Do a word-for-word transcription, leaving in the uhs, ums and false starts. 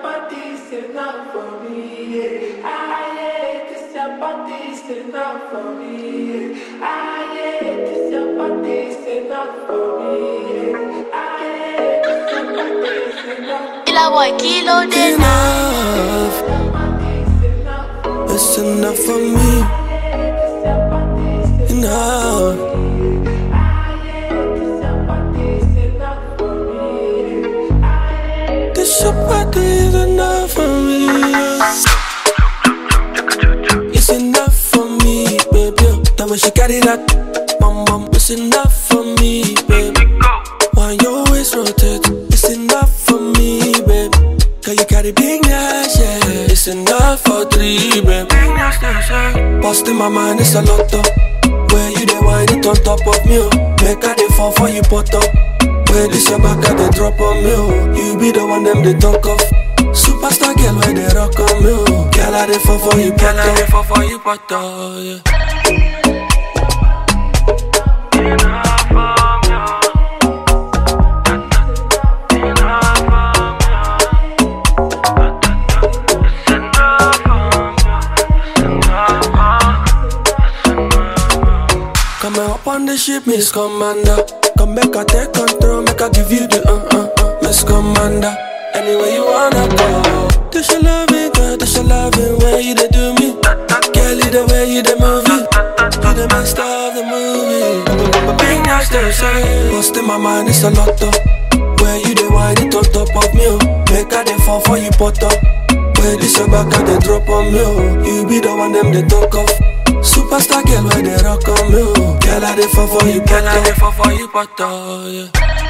body's enough for me. Yeah. Ah, yeah, this your body's enough for me. Yeah. Ah, yeah, this your body's enough for me. Yeah. Ah, yeah, this your body's enough. Killer boy, kilo de Enough. It's enough for me. Enough. This your body is enough for me. It's enough for me, baby. That when she carry that bum bum, it's enough for me, baby. When your waist rotate, it's enough for me, baby. Cause you carry big ass, yeah. It's enough for three, baby. Busting my mind, it's a lot of where you the wine it on top of me, oh. Make her the fall for you pot up. Where this your back at the drop on me, oh. You be the one them they talk of. Superstar girl where they rock on me, oh. Girl I the fall for you pot up. Girl I the fall for you pot up, yeah. Come up on the ship, Miss Commander. Come make I take control, make I give you the uh uh uh, Miss Commander. Anywhere you wanna go. This your loving, girl, this your loving. Where you they do me? Girl, you the way you the movie. You the best of the movie. Big nice to say. Lost in my mind, it's a lot of where you the wine it on top of me, oh. Make I the fall for you pot up. Where this your back at the drop on me, oh. You be the one them they talk of. Superstar girl where they rock on me, oh. Girl I dey fall for you, girl I dey fall for you, but yeah.